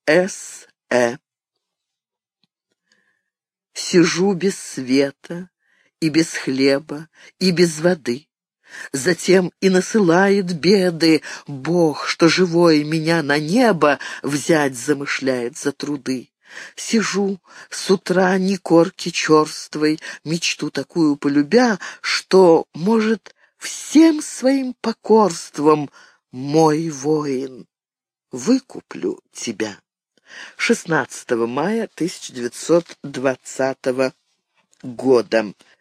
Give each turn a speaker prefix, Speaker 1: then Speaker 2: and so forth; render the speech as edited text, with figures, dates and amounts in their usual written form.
Speaker 1: С.Э. Сижу без света, и без хлеба, и без воды. Затем и насылает беды Бог, что живой меня на небо взять замышляет за труды. Сижу с утра ни корки черствой, мечту такую полюбя, что, может, всем своим покорством, мой воин, выкуплю тебя. 16 мая 1920 года.